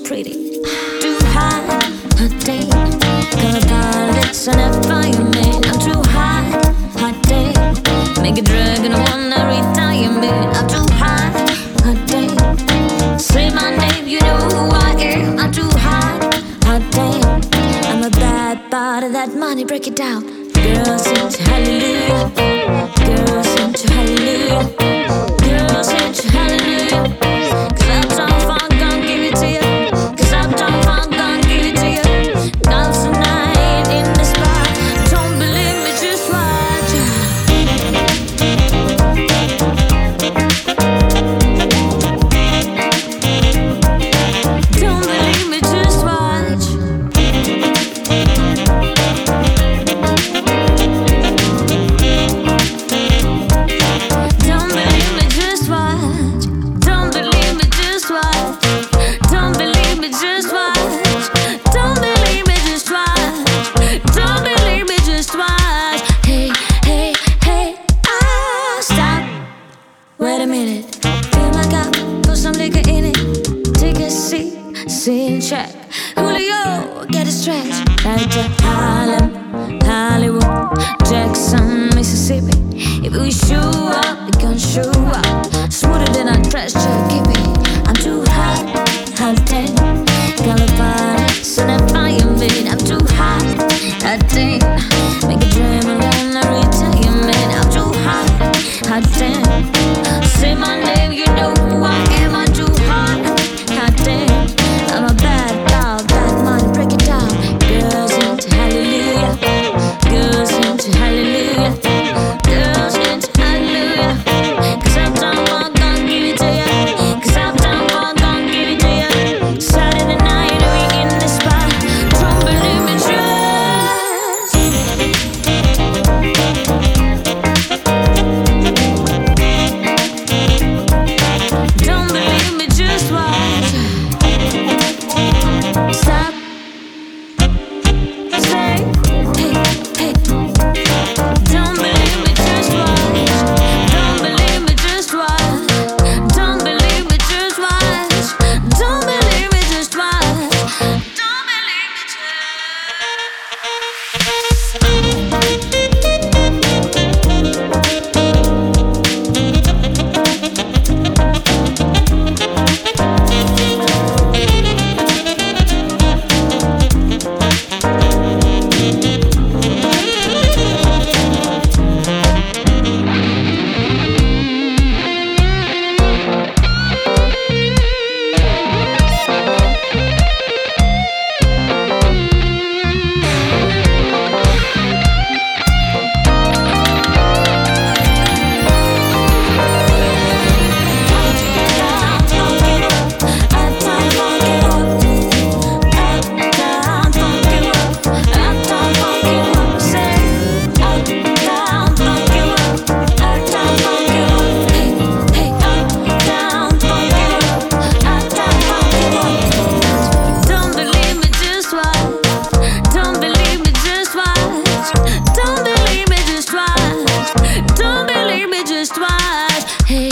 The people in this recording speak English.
pretty. Too high, hot day. Color palettes and a fireman. I'm too high, hot day. Make a drug and I wanna retire, man. I'm too high, hot day. Say my name, you know who I am. I'm too high, hot day. I'm a bad part of that money, break it down. Girls sing to hallelujah. Girls sing to hallelujah. Girls sing to hallelujah. 'Cause Uptown Funk gon' give it to you. 'Cause Uptown Funk gon' give it to you. Dance tonight in the spot. Don't believe me, just watch. Don't believe me, just watch. Don't believe me, just watch. Don't believe me, just watch. Don't believe me, just watch. Don't believe me, just watch. Don't believe me, just watch. Hey, hey, hey, stop. Wait a minute. Fill my cup, put some liquor in it. Take a seat, scene check. Julio, get a stretch. Like to Harlem, Hollywood, Jackson, Mississippi. If we show up, we gon' show up. Smoother than a trash check, keep it. I'm too hot, hot ten. Color palettes and a fire bit. I'm too hot, hot ten. Make a dream around a retirement. I'm too hot, hot ten. Say my name, you know who I am. I'm too hot, hot ten. I'm a bad dog, bad money, break it down. Girls into hallelujah. Girls into hallelujah. Girls into hallelujah. 'Cause Uptown Funk gon' give it to ya. 'Cause Uptown Funk gon' give it to ya. Saturday night, we in the spot. Don't believe me, just. Don't believe me, just watch. Stop. Say, hey, hey. Don't believe me, just watch. Don't believe me, just watch. Don't believe me, just watch. Don't believe me, just watch. Don't believe me, just. Hey.